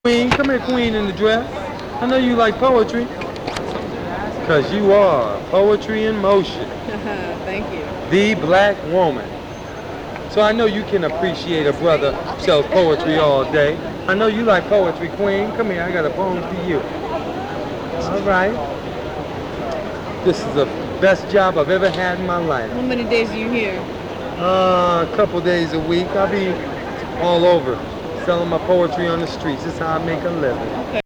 Queen, come here, Queen in the dress. I know you like poetry. Because you are poetry in motion. Thank you. The black woman. So I know you can appreciate a brother who sells poetry all day. I know you like poetry, Queen. Come here, I got a poem for you. All right. This is the best job I've ever had in my life. How many days are you here? A couple days a week. I'll be all over selling my poetry on the streets. That's how I make a living. Okay.